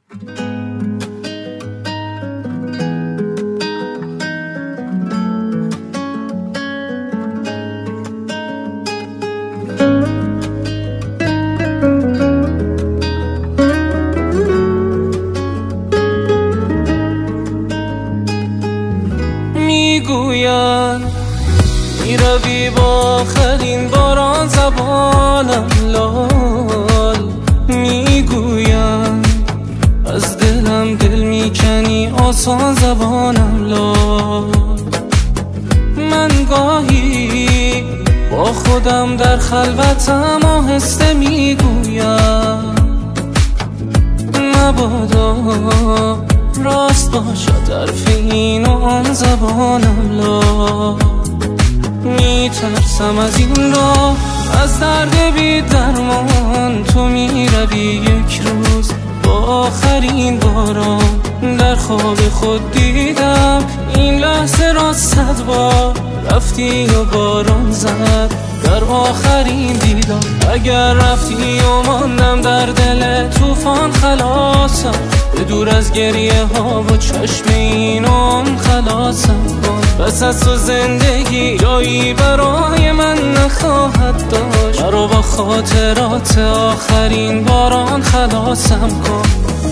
میگویم میروی با آخرین باران زبانم لال، میگویم از دلم دل میکنی آسان زبانم لال. من گاهی با خودم در خلوتم آهسته میگویم مبادا راست باشد حرف این و آن زبانم لا. میترسم از این راه، از درد بی درمان. تو میروی یک روز با آخرین باران. در خواب خود دیدم این لحظه را 100 بار. رفتی و باران زد در آخرین دیدار. اگر رفتی و ماندم در دل طوفان خلاصم، به دور از گریه ها و چشم اینم خلاصم کن. بس از تو زندگی جایی برای من نخواهد داشت. مرا با خاطرات آخرین باران خلاصم کن.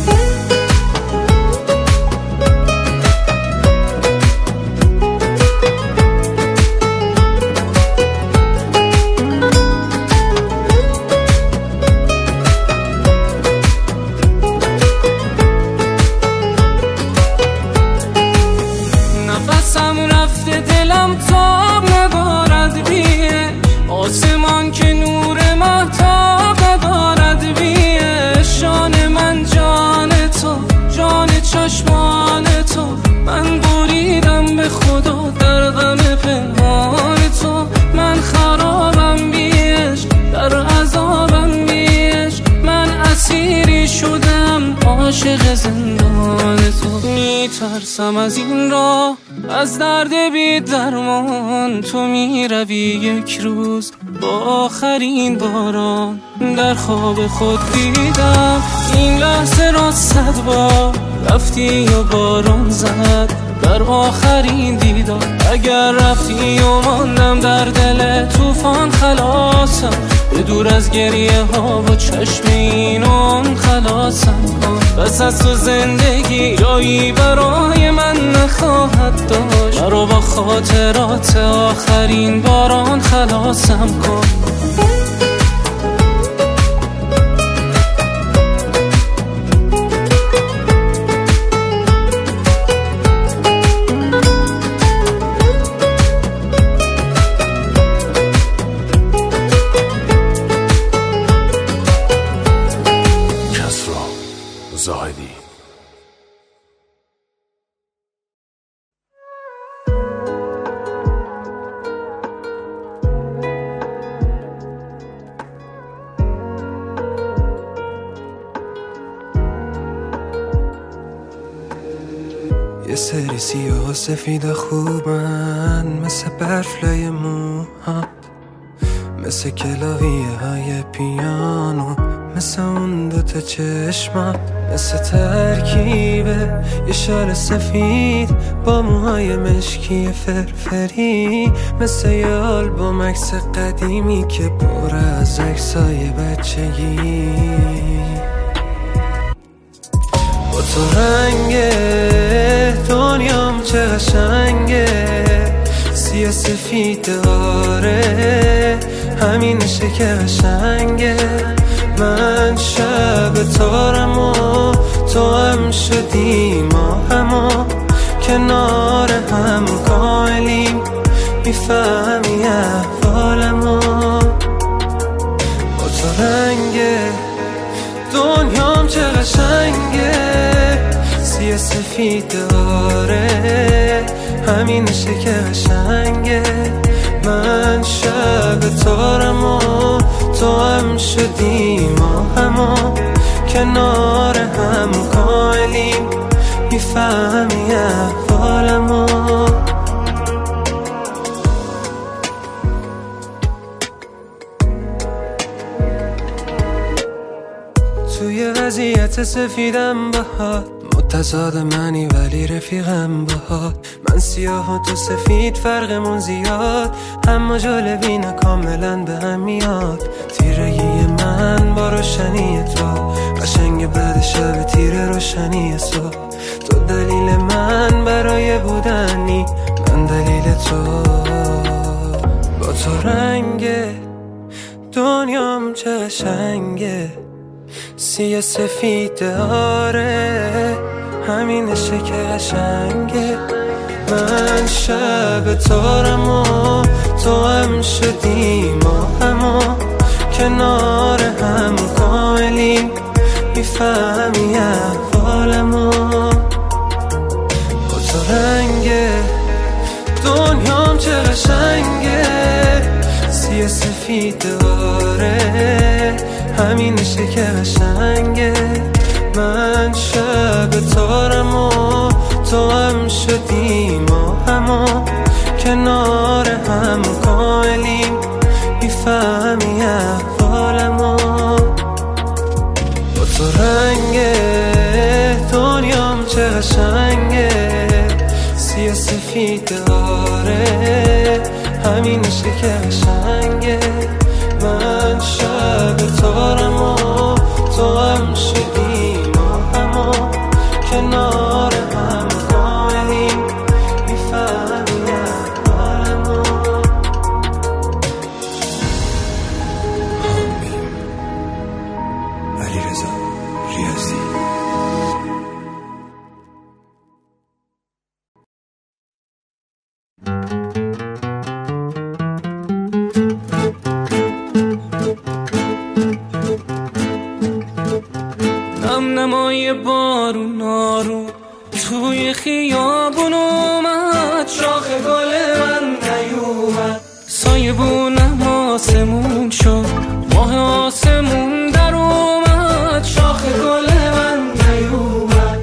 آسمان که نور مهتاب ندارد بیه. شان من جان تو، جان چشمان تو. من بریدم به خدا در غم پنهان تو. من خرابم بیش، در عذابم بیش. من اسیری شدم عاشق زندان تو. میترسم از این راه، از درد بی درمان. تو میروی یک روز با آخرین باران. در خواب خود دیدم این لحظه را 100 بار. رفتی و باران زد در آخرین دیدار. اگر رفتی و ماندم در دل طوفان خلاصم، به دور از گریه ها و چشم اینم خلاصم کن. بس از تو زندگی جایی برای من نخواهد داشت. مرا با خاطرات آخرین باران خلاصم کن. زاهدی. یه سری سیاه و سفید خوبن، مثل برف لای موهات، مثل کلاویه های پیانو، مثل اون دوتا چشمات، مثل ترکیبه یه شال سفید با موهای مشکی فرفری، مثل یه آلبوم عکس قدیمی که پر از عکسای بچگی. با تو رنگ دنیام چه قشنگه، سیاه سفید آره همینشه که قشنگه. من شب تارم و تو هم شدی، ما همو کنار هم کاملیم، میفهمی احوالمو. با تو رنگ دنیام چه قشنگه، سیاه سفید آره همینشه که قشنگه. من شب تارم و تو هم شدی، ما همو کنار هم کاملیم، میفهمی احوالمو. تو توی وضعیت سفیدم باهات، متضاد منی ولی رفیقم باهات. من سیاه و تو سفید فرقمون زیاد، اما جالبینه کاملا به هم میاد. تیرگی من با روشنی تو، قشنگ بعد شب تیر روشنی صبح. تو دلیل من برای بودنی، من دلیل تو. با تو رنگ دنیام چه قشنگه، سیاه سفید آره، همینشه که قشنگه. من شب تارم و تو هم شدیم و همو کنار هم کاملیم، میفهمی احوالمو. با تو رنگ دنیام چه قشنگه، سیاه سفید آره، همینشه که قشنگه. من شب تارم و تو هم شدیم و همو کنار هم کاملیم، میفهمی احوالمو. با تو رنگ دنیام چه قشنگه، سیاه سفید آره، همینشه که قشنگه. من شب تارم و تو هم شدیم و همو کنار هم کاملیم، میفهمی احوالمو. حامیم علیرضا ریاضی. نمای بارون آروم توی خیابون اومد، شاخ گل من نیومد. سایبونم آسمون شد، ماه آسمون در اومد، شاخ گل من نیومد.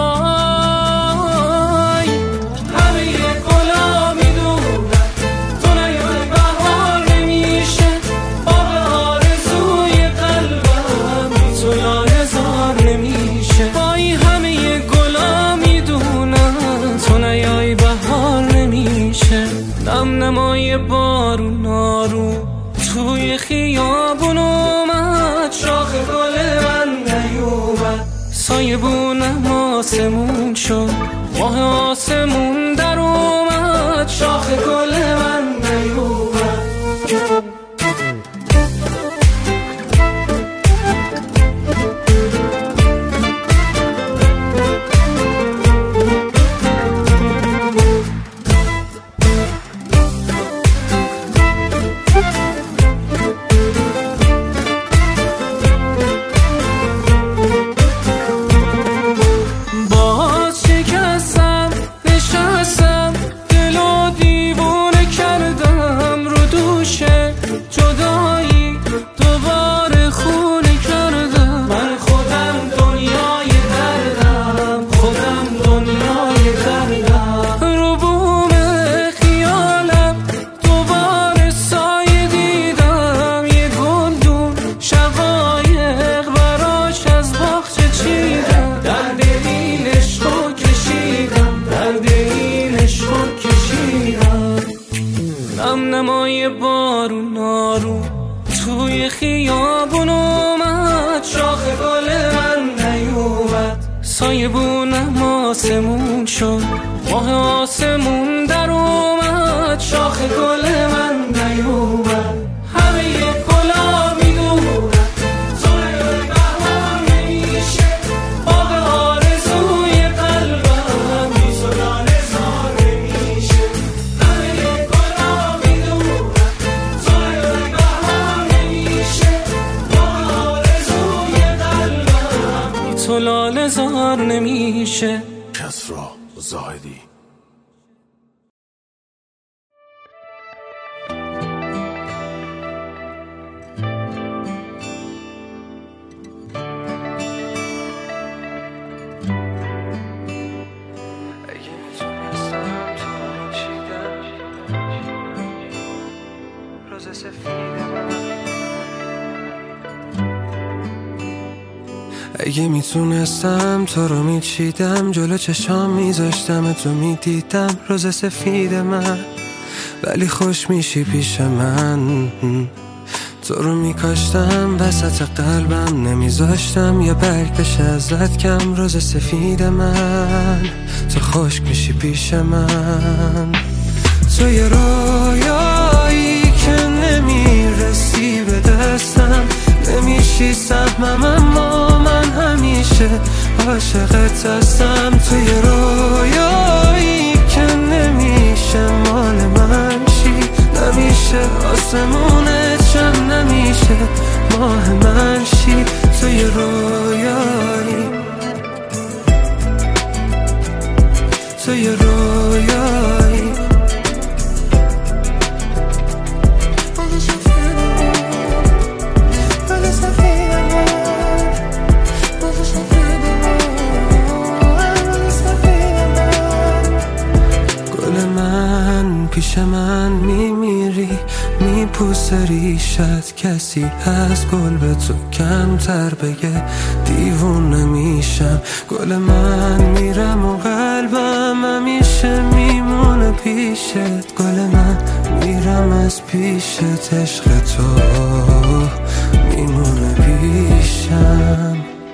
وای همه گلا میدونن تو نیای بهار نمیشه، باغ آرزوی قلبم بی تو لاله‌زار نمیشه. وای همه گلا میدونن تو نیای بهار نمیشه. نمای بارون آروم توی خیابون اومد، شاخ گل من نیومد. سایبونم آسمون شد، ماه آسمون در اومد، شاخ گل من نیومد. نمای بارون آروم توی خیابون اومد، شاخ گل من نیومد. سایبونم آسمون شد، ماه آسمون در اومد، شاخ گل من نیومد. همه گلا میدونن تو نیای بهار نمیشه، باغ آرزوی قلبم بی تو لاله‌زار نمیشه. همه گلا میدونن تو نیای بهار نمیشه، باغ آرزوی قلبم بی تو لاله‌زار نمیشه. کسرا زاهدی. اگه میتونستم تو رو میچیدم، جلو چشام میذاشتم تو میدیدم روز سفید من، ولی خوش میشی پیش من. تو رو میکاشتم وسط قلبم، نمیذاشتم یه برگ بشه ازت کم. روز سفید من تو خشک میشی پیش من. تو یه رویایی که نمیرسی به دستم، نمیشی سهمم اما من همیشه عاشقت هستم. تو یه رویایی که نمیشه مال من شی، نمیشه آسمونت شم، نمیشه ماه من شی. تو یه رویایی، تو یه رویایی. پیش من میمیری، میپوسه ریشت، کسی از گل به تو کمتر بگه دیوونه میشم. گل من میرم و قلبم همیشه میمونه پیشت. گل من میرم از پیشت، عشق تو میمونه پیشم.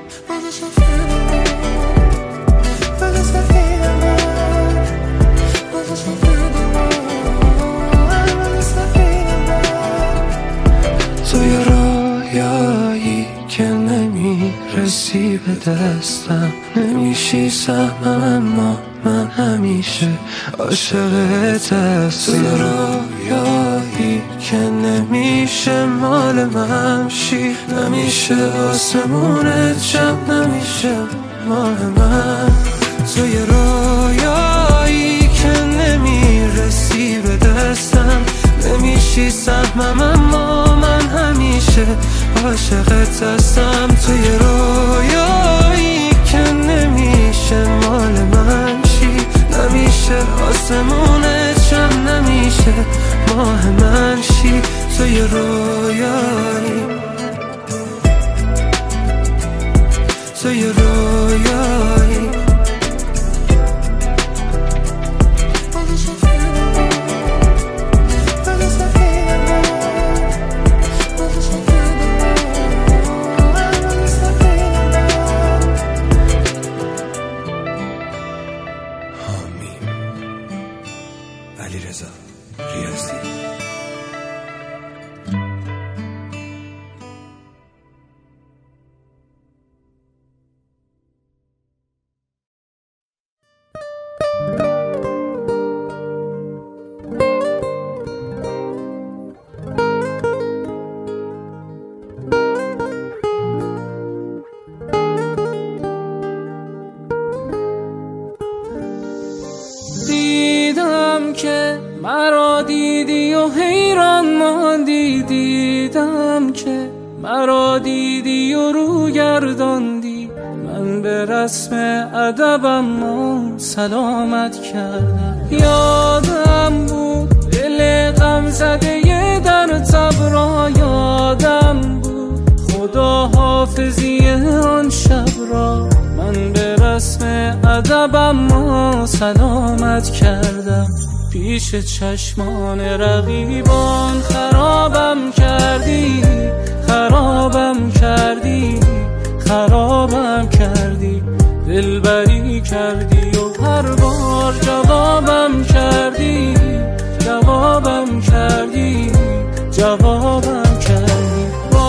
تو یه رویایی که نمیرسی به دستم، نمیشی سهمم اما من همیشه عاشقت هستم. تو یه رویایی که نمیشه مال من شی، نمیشه آسمونت شم، نمیشه ماه من. تو یه رویایی که نمیرسی به دستم، نمیشی سهمم اما من همیشه عاشقت هستم. تو یه رویایی که نمیشه مال من شی، نمیشه آسمونت شم، نمیشه ماه من شی. تو یه رویایی، تو یه رویایی. علیرضا ریاضی. دیدم که مرا دیدی و حیران ماندی، دیدم که مرا دیدی و رو گرداندی. من به رسم ادبم و سلامت کردم. یادم بود دل غم زده در تبرا، یادم بود خدا حافظی آن شب را. من به رسم ادبم و سلامت کردم. پیش چشمان رقیبان خرابم کردی، خرابم کردی، خرابم کردی. دلبری کردی و هر بار جوابم کردی، جوابم کردی، جوابم کردی.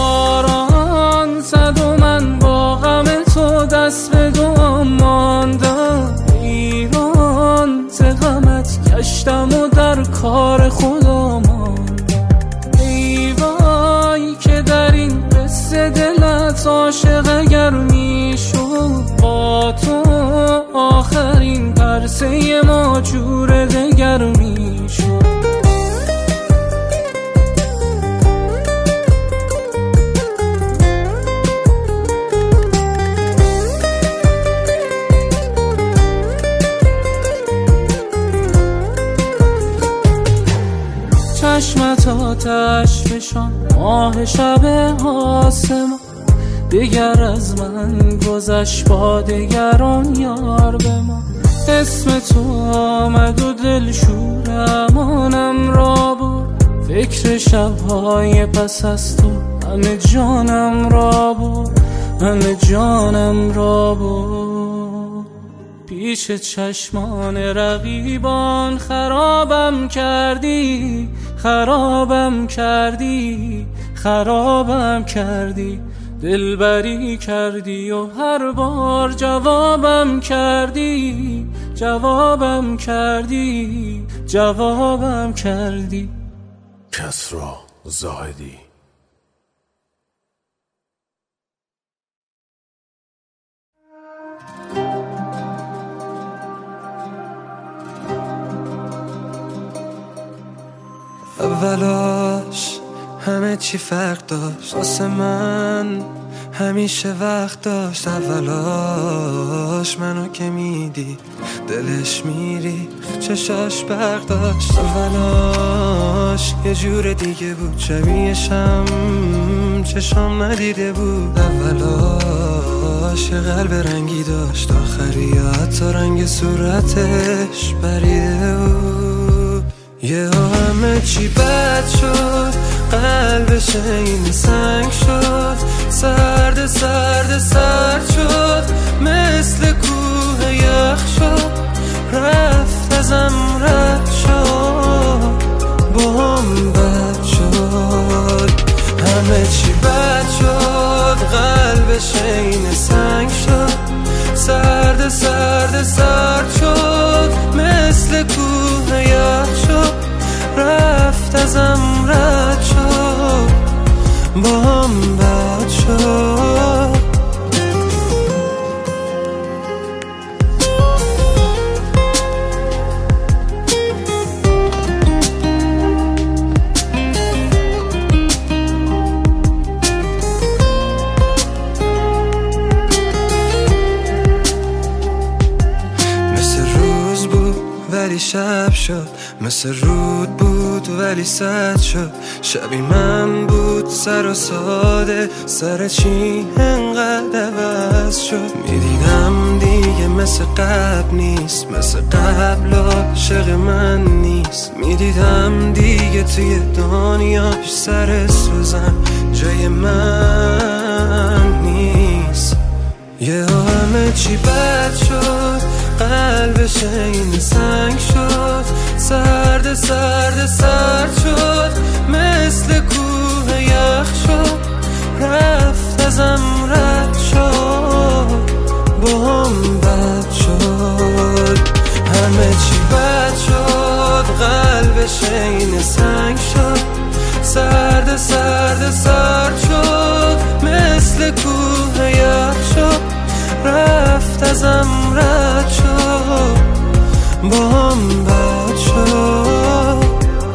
باران زد و من با غم تو دست به دام ماندم. ایران ز غمت گشتم و در کار خدا ماندم. ای وای که در این قصه دلت عاشق اگر میشد، با تو آخرین پرسه ما جور دگر میشد. چشمت آتش فشان، ماه شب آسمان. دیگر از من گذشت با دگران یار به من. اسم تو آمد و دل شور امانم را برد، فکر شبهای پس از تو همه جانم را برد، همه جانم را برد. پیش چشمان رقیبان خرابم کردی، خرابم کردی، خرابم کردی. دلبری کردی و هر بار جوابم کردی، جوابم کردی، جوابم کردی. کسرا زاهدی. اولاش همه چی فرق داشت، واسه من همیشه وقت داشت. اولاش منو که میدی دلش میری، چشاش برق داشت. اولاش یه جور دیگه بود، شبیهشم چشام ندیده بود. اولاش یه قلب رنگی داشت، آخری حتی رنگ صورتش پریده بود. یه همه چی بد شد، قلبش این سنگ شد، سرد سرد سرد شد، مثل کوه یخ شد، رفت ازم رد شد، با هم بد شد. همه چی بد شد، قلبش این سنگ شد، سرد سرد سرد شد، مثل کوه یخ شد، رفت ازم رد شد، با هم بد شد. ولی شب شد، مثل رود بود ولی سد شد. شبی من بود سر و ساده، سر چی انقدر عوض شد. میدیدم دیگه مثل قبل نیست، مثل قبل عاشق من نیست. میدیدم دیگه توی دنیاش سر سوزن جای من نیست. یه همه چی بد شد، قلبش این سنگ شد، سرد سرد سرد شد، مثل کوه یخ شد، رفت ازم رد شد، با هم بد شد. همه چی بد شد، قلبش این سنگ شد، سرد سرد سرد شد، مثل کوه یخ شد، رفت ازم رد شد، با هم بد شد.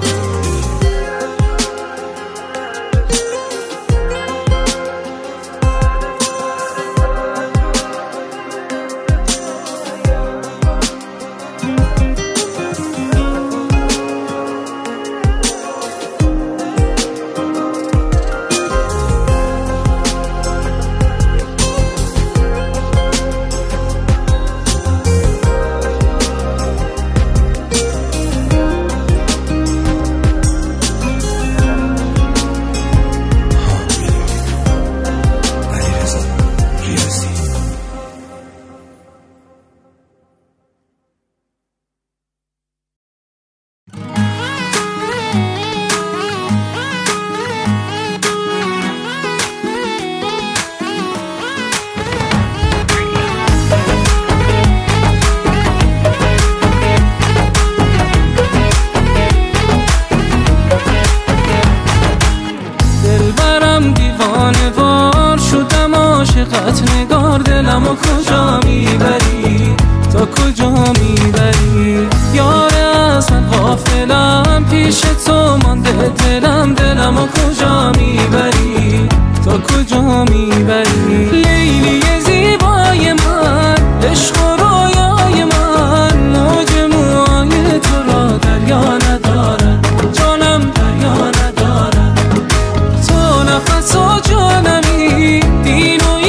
عاشقت نگار دلمو کجا میبری، تا کجا میبری؟ یار از من غافلم، پیش تو مانده دلم، دلمو کجا میبری، تا کجا میبری؟ لیلی زیبای من، عشق و رویای من، موج موهای تو را دریا ندارد، جانم دریا ندارد. تو نفس و جانمی، دین و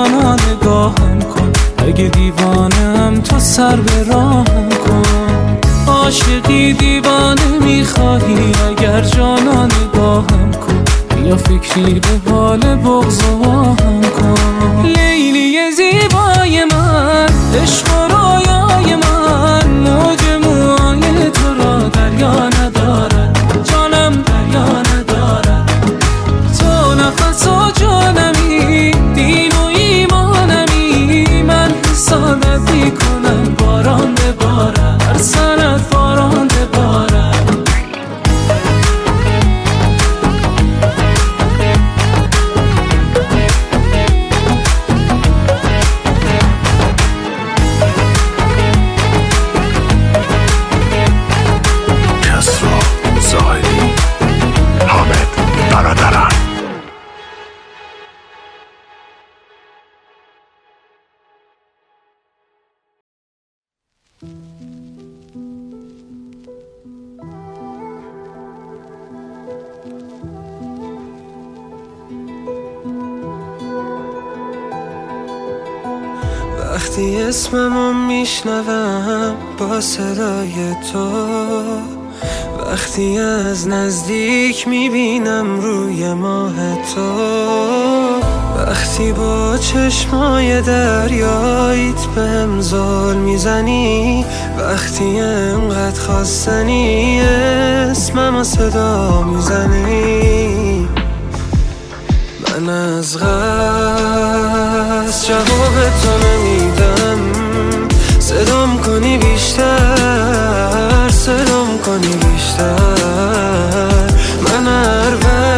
جانا نگاهم کن، اگه دیوانم تو سر به راهم کن. عاشقی دیوانه میخواهی اگر جانا نگاهم کن، یا فکری به حال بغض و آهم کن. لیلی زیبای من، عشق و رویای من، موج موهای تو را دریا ندارد، جانم دریا ندارد. تو نفس و جانمی، دین و ایمانمی، من حسادت میکنم باران ببارد، هر سرت باران ببارد. وقتی اسممو میشنوم با صدای تو، وقتی از نزدیک میبینم روی ماه تو، وقتی با چشمای دریاییت بهم زل میزنی، وقتی انقدر خواستنی اسممو صدا میزنی، من از قصد جواب تو نمیدم. صدام کنی بیشتر، صدام کنی بیشتر. من هر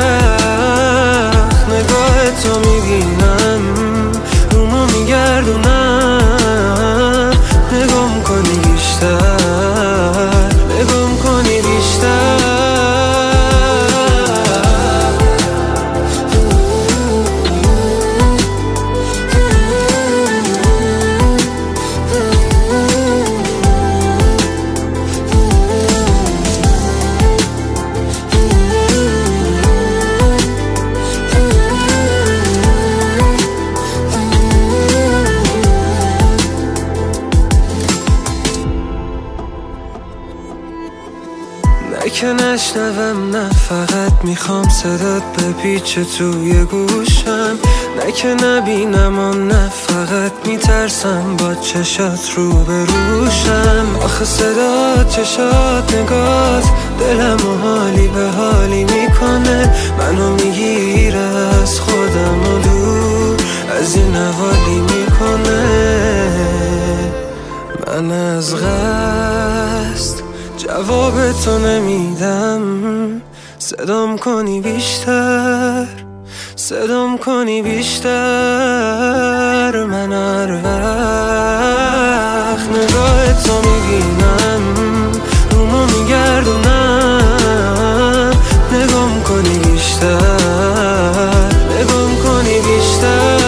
وقت نگاه تو میبینم رومو میگردونم، نگام کنی بیشتر، نگام کنی بیشتر. که نشنوم، نه فقط میخوام صدات بپیچه توی گوشم، نه که نبینم و نه فقط میترسم با چشات رو بروشم. آخه صدات، چشات، نگات دلم و حالی به حالی میکنه، منو میگیره از خودم و دور از این حوالی میکنه. من از قصد جواب تو نمیدم. صدام کنی بیشتر، صدام کنی بیشتر. من هر وقت نگاه تو میبینم رومو میگردونم، نگام کنی بیشتر، نگام کنی بیشتر.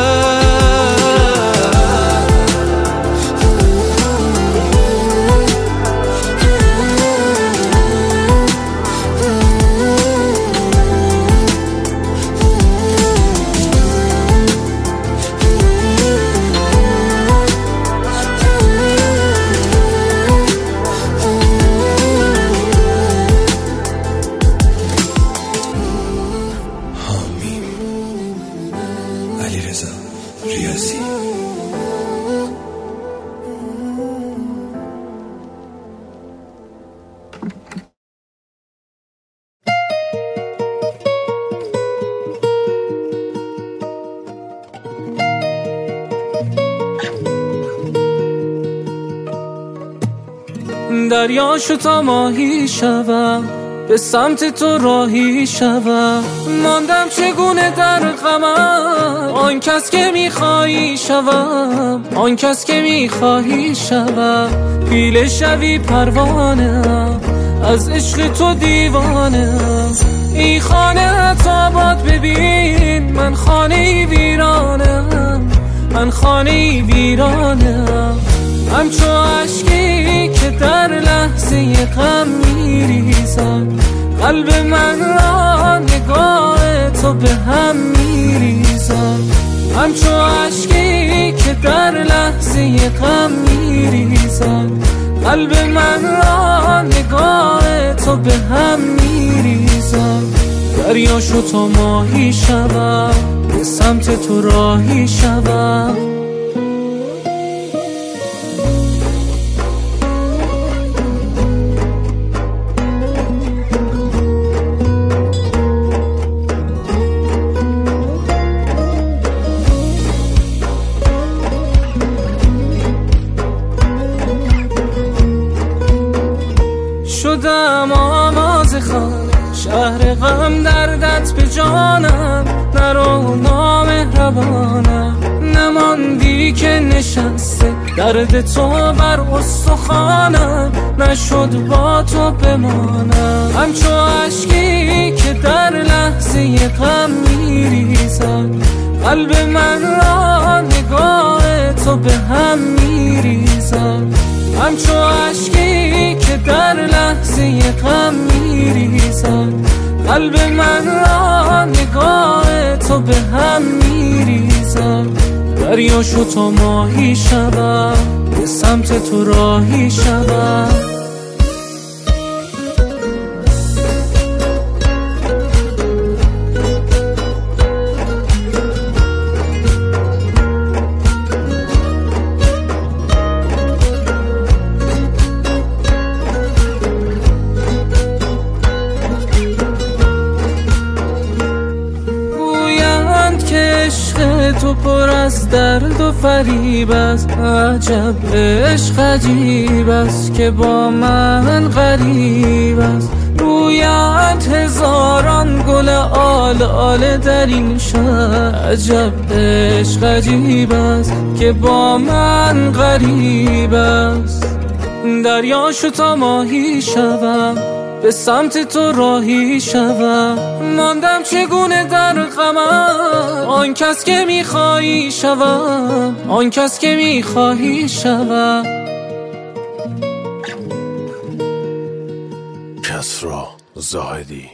دریاشو تا ماهی شوم، به سمت تو راهی شوم. ماندم چگونه در غمم، آن کس که میخوایی شوم، آن کس که میخوایی شوم. پیله شوی پروانه‌ام، از عشق تو دیوانه‌ام. این خانه تو آباد ببین، من خانه ویرانم، من خانه ویرانم. همچو عشقی که در لحظه غم میریزد، قلب من را نگاه تو به هم میریزد. همچو عشقی که در لحظه غم میریزد، قلب من را نگاه تو به هم میریزد. دریا شو تا ماهی شوم، به سمت تو راهی شوم. شدم آواز خانه، شهر غم دردت به جانم. نرو نامهربانم، نماندی که نشسته درد تو بر استخوانم. نشد با تو بمانم، همچو عشقی که در لحظه غم میریزد، قلب من را نگاه تو به هم میریزد. همچو عشقی که در لحظه غم میریزد، قلب من را نگاه تو به هم میریزد. دریا شو تا ماهی شوم، به سمت تو راهی شوم. تو پر از درد و فریب است، عجب عشق عجیب است که با من غریب است. رویت هزاران گل آل آل در این شهر، عجب عشق عجیب است که با من غریب است. دریا شو تا ماهی شوم، به سمت تو راهی شوم. ماندم چگونه در غمم، آن کس که میخواهی شوم، آن کس که میخواهی شوم. کسری زاهدی.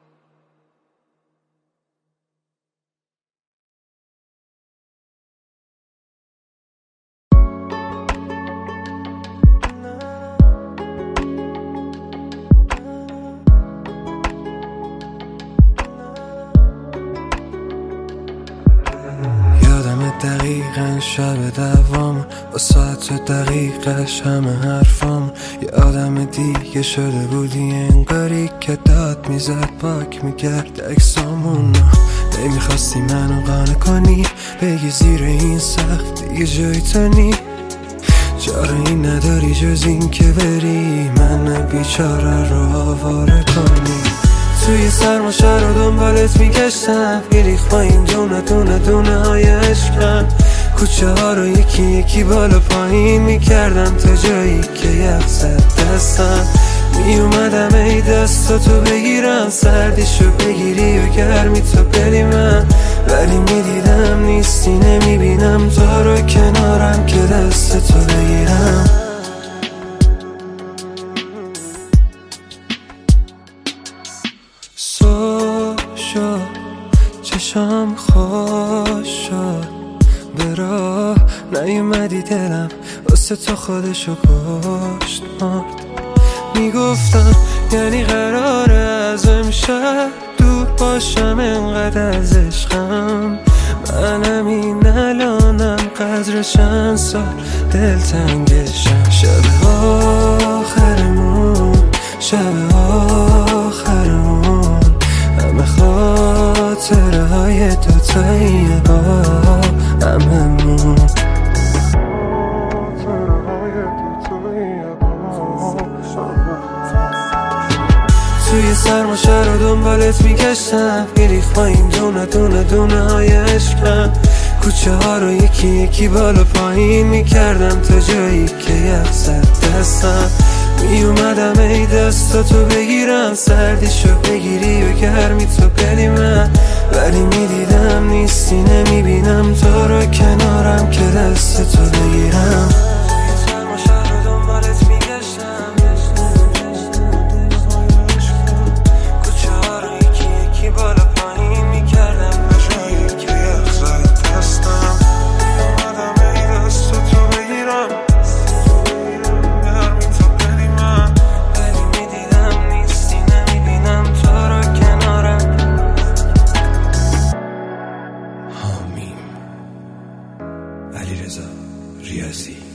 دقیقاً شب دوام با ساعت دقیقش همه حرفام. یه آدم دیگه شده بودی انگاری که داد میزد پاک میکرد اکسامونو. نمیخواستی منو قانع کنی، بگی زیر این سقف دیگه جای تو نی. چاره نداری جز این که بری من بیچاره رو آواره کنی. توی سرما شهر رو دنبالت میگشتم، میریخ با این دونه دونه دونه های عشقم. کوچه ها رو یکی یکی بالا پایین میکردم تا جایی که یخ زد دستم. میومدم ای دستاتو بگیرم، سردیشو بگیری و گرمی تو بدی من. ولی میدیدم نیستی، نمیبینم تو رو کنارم که دستتو بگیرم. چشام خوش شد به راه نیومدی، دلم واسه تو خودشو کشت مرد. میگفتم یعنی قراره از امشب دور باشم، انقدر از عشقم. منم این الانم قدر چند سال دلتنگشم. شب آخرمون، شب آخرمون، همه خاطره های دوتایی با هممون. توی سرما شهر رو دنبالت میگشتم، میریخ با این دونه دونه دونه های عشقم. کوچه ها رو یکی یکی بالا پایین میکردم تا جایی که یخ زد دستم. میومدم ای دستاتو بگیرم، سردیشو بگیری و گرمی تو بدی من. ولی میدیدم نیستی، نمیبینم تو رو کنارم که دستتو بگیرم. Stop. علیرضا ریاضی.